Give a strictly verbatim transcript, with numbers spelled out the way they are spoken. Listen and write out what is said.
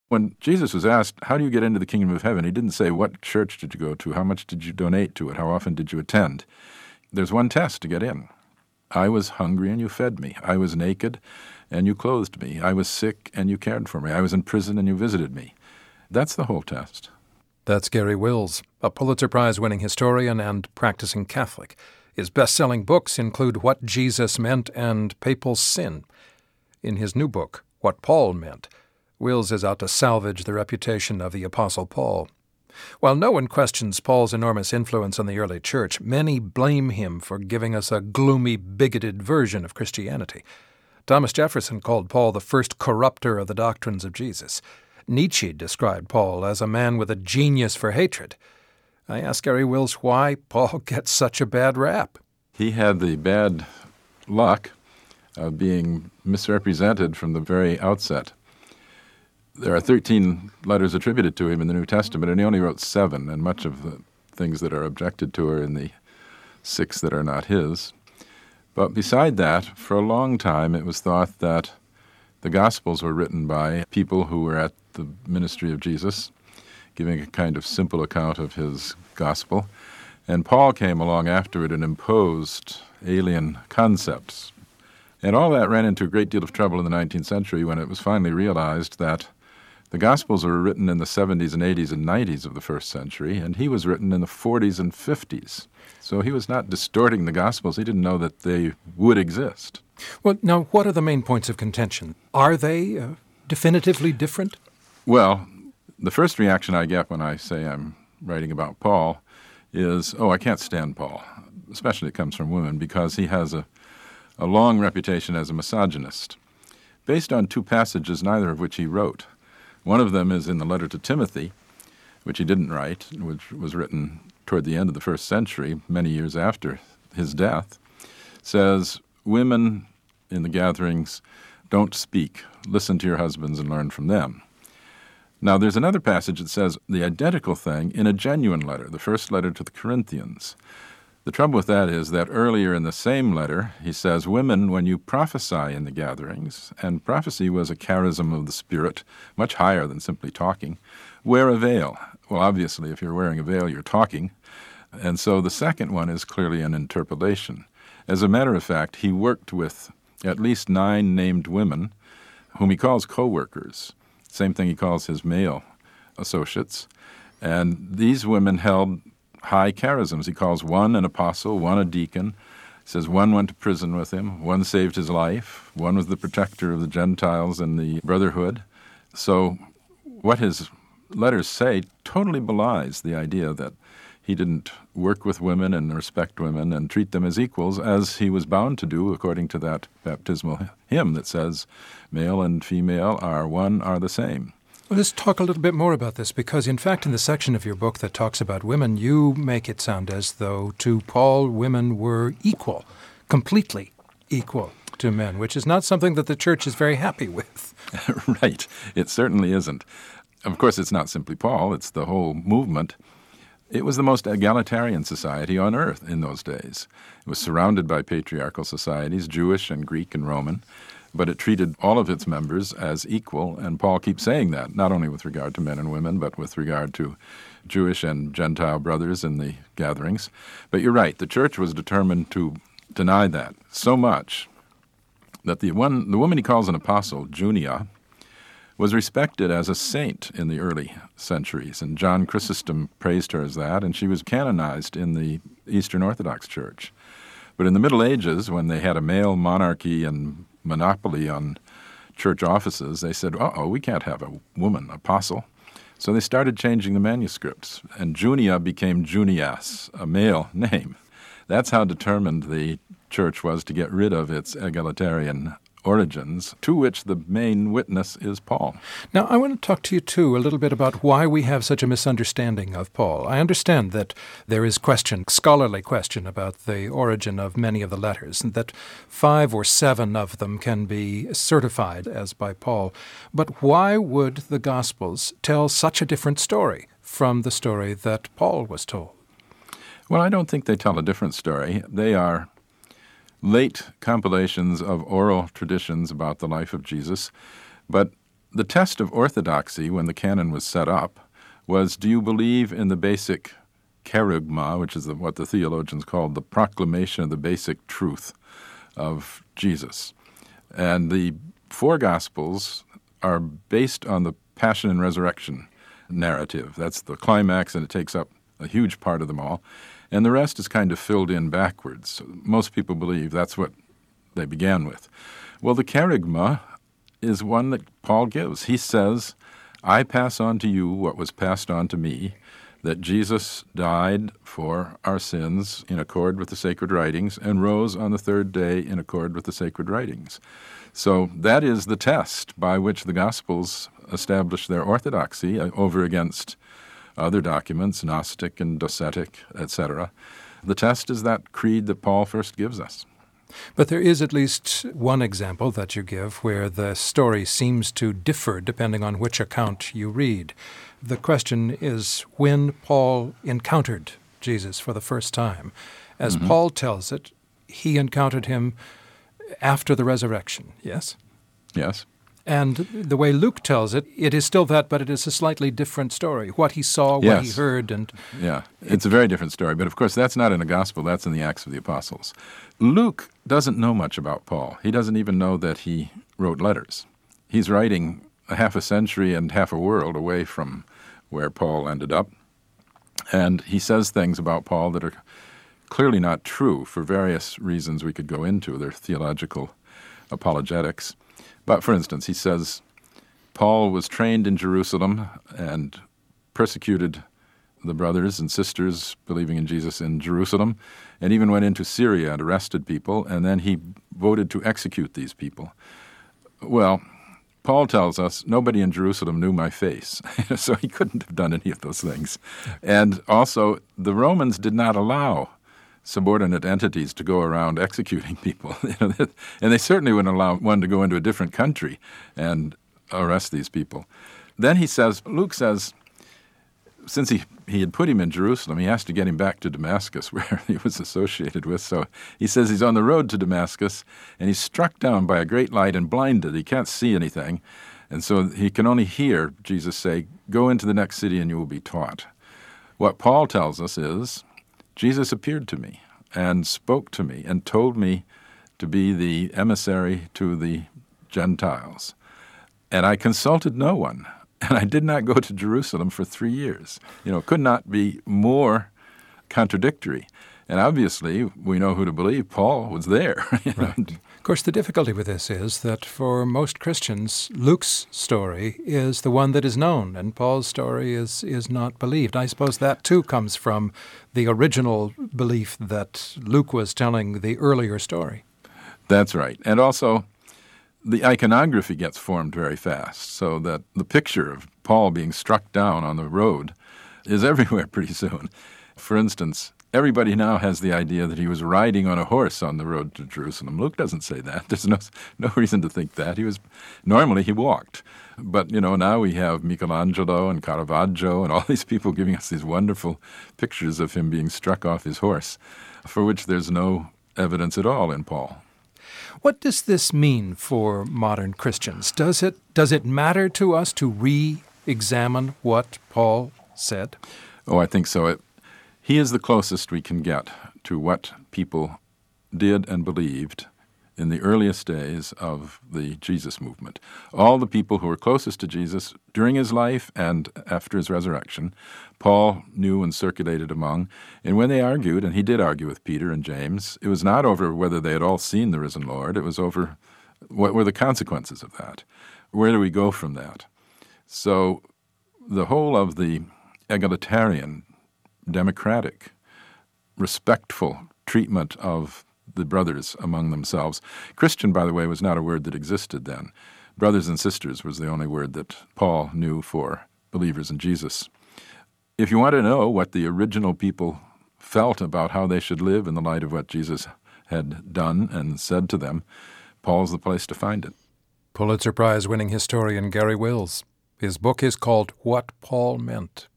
When Jesus was asked, how do you get into the kingdom of heaven? He didn't say, what church did you go to? How much did you donate to it? How often did you attend? There's one test to get in. I was hungry and you fed me. I was naked and you clothed me. I was sick and you cared for me. I was in prison and you visited me. That's the whole test. That's Garry Wills, a Pulitzer Prize-winning historian and practicing Catholic. His best-selling books include What Jesus Meant and Papal Sin. In his new book, What Paul Meant, Wills is out to salvage the reputation of the Apostle Paul. While no one questions Paul's enormous influence on the early church, many blame him for giving us a gloomy, bigoted version of Christianity. Thomas Jefferson called Paul the first corrupter of the doctrines of Jesus. Nietzsche described Paul as a man with a genius for hatred. I asked Garry Wills why Paul gets such a bad rap. He had the bad luck of being misrepresented from the very outset. There are thirteen letters attributed to him in the New Testament, and he only wrote seven, and much of the things that are objected to are in the six that are not his. But beside that, for a long time it was thought that the Gospels were written by people who were at the ministry of Jesus, giving a kind of simple account of his gospel. And Paul came along afterward and imposed alien concepts. And all that ran into a great deal of trouble in the nineteenth century when it was finally realized that the Gospels were written in the seventies and eighties and nineties of the first century, and he was written in the forties and fifties. So he was not distorting the Gospels. He didn't know that they would exist. Well, now, what are the main points of contention? Are they uh, definitively different? Well, the first reaction I get when I say I'm writing about Paul is, oh, I can't stand Paul, especially it comes from women, because he has a, a long reputation as a misogynist, based on two passages, neither of which he wrote. One of them is in the letter to Timothy, which he didn't write, which was written toward the end of the first century, many years after his death, says, women in the gatherings don't speak. Listen to your husbands and learn from them. Now, there's another passage that says the identical thing in a genuine letter, the first letter to the Corinthians. The trouble with that is that earlier in the same letter, he says, women, when you prophesy in the gatherings, and prophecy was a charism of the Spirit, much higher than simply talking, wear a veil. Well, obviously, if you're wearing a veil, you're talking. And so the second one is clearly an interpolation. As a matter of fact, he worked with at least nine named women, whom he calls co-workers. Same thing he calls his male associates. And these women held high charisms. He calls one an apostle, one a deacon. He says one went to prison with him, one saved his life, one was the protector of the Gentiles and the brotherhood. So what his letters say totally belies the idea that he didn't work with women and respect women and treat them as equals, as he was bound to do according to that baptismal hymn that says, male and female are one, are the same. Well, let's talk a little bit more about this, because in fact in the section of your book that talks about women, you make it sound as though to Paul women were equal, completely equal to men, which is not something that the church is very happy with. Right. It certainly isn't. Of course, it's not simply Paul, it's the whole movement. It was the most egalitarian society on earth in those days. It was surrounded by patriarchal societies, Jewish and Greek and Roman, but it treated all of its members as equal, and Paul keeps saying that, not only with regard to men and women, but with regard to Jewish and Gentile brothers in the gatherings. But you're right, the church was determined to deny that so much that the one, the woman he calls an apostle, Junia, was respected as a saint in the early centuries, and John Chrysostom praised her as that, and she was canonized in the Eastern Orthodox Church. But in the Middle Ages, when they had a male monarchy and monopoly on church offices, they said, uh-oh, we can't have a woman apostle. So they started changing the manuscripts, and Junia became Junias, a male name. That's how determined the church was to get rid of its egalitarian origins, to which the main witness is Paul. Now, I want to talk to you, too, a little bit about why we have such a misunderstanding of Paul. I understand that there is question, scholarly question, about the origin of many of the letters, and that five or seven of them can be certified as by Paul. But why would the Gospels tell such a different story from the story that Paul was told? Well, I don't think they tell a different story. They are late compilations of oral traditions about the life of Jesus, but the test of orthodoxy when the canon was set up was, do you believe in the basic kerygma, which is the, what the theologians called the proclamation of the basic truth of Jesus? And the four Gospels are based on the passion and resurrection narrative. That's the climax, and it takes up a huge part of them all. And the rest is kind of filled in backwards. Most people believe that's what they began with. Well, the kerygma is one that Paul gives. He says, I pass on to you what was passed on to me, that Jesus died for our sins in accord with the sacred writings and rose on the third day in accord with the sacred writings. So that is the test by which the Gospels establish their orthodoxy over against other documents, Gnostic and Docetic, et cetera. The test is that creed that Paul first gives us. But there is at least one example that you give where the story seems to differ depending on which account you read. The question is when Paul encountered Jesus for the first time. As mm-hmm. Paul tells it, he encountered him after the resurrection, yes? Yes. And the way Luke tells it, it is still that, but it is a slightly different story. What he saw, yes. what he heard, and... Yeah, it's a very different story. But of course, that's not in the Gospel. That's in the Acts of the Apostles. Luke doesn't know much about Paul. He doesn't even know that he wrote letters. He's writing a half a century and half a world away from where Paul ended up. And he says things about Paul that are clearly not true for various reasons we could go into. They're theological apologetics. But, for instance, he says, Paul was trained in Jerusalem and persecuted the brothers and sisters believing in Jesus in Jerusalem, and even went into Syria and arrested people, and then he voted to execute these people. Well, Paul tells us, nobody in Jerusalem knew my face, so he couldn't have done any of those things. And also, the Romans did not allow subordinate entities to go around executing people. And they certainly wouldn't allow one to go into a different country and arrest these people. Then he says, Luke says, since he, he had put him in Jerusalem, he has to get him back to Damascus, where he was associated with. So he says he's on the road to Damascus, and he's struck down by a great light and blinded. He can't see anything. And so he can only hear Jesus say, go into the next city and you will be taught. What Paul tells us is, Jesus appeared to me and spoke to me and told me to be the emissary to the Gentiles. And I consulted no one, and I did not go to Jerusalem for three years. You know, it could not be more contradictory. And obviously, we know who to believe. Paul was there. Right. Of course, the difficulty with this is that for most Christians, Luke's story is the one that is known, and Paul's story is, is not believed. I suppose that, too, comes from the original belief that Luke was telling the earlier story. That's right. And also, the iconography gets formed very fast, so that the picture of Paul being struck down on the road is everywhere pretty soon. For instance, everybody now has the idea that he was riding on a horse on the road to Jerusalem. Luke doesn't say that. There's no no reason to think that. He was normally he walked. But, you know, now we have Michelangelo and Caravaggio and all these people giving us these wonderful pictures of him being struck off his horse, for which there's no evidence at all in Paul. What does this mean for modern Christians? Does it does it matter to us to re-examine what Paul said? Oh, I think so. It, he is the closest we can get to what people did and believed in the earliest days of the Jesus movement. All the people who were closest to Jesus during his life and after his resurrection, Paul knew and circulated among. And when they argued, and he did argue with Peter and James, it was not over whether they had all seen the risen Lord. It was over what were the consequences of that. Where do we go from that? So the whole of the egalitarian, democratic, respectful treatment of the brothers among themselves. Christian, by the way, was not a word that existed then. Brothers and sisters was the only word that Paul knew for believers in Jesus. If you want to know what the original people felt about how they should live in the light of what Jesus had done and said to them, Paul's the place to find it. Pulitzer Prize-winning historian Garry Wills. His book is called What Paul Meant.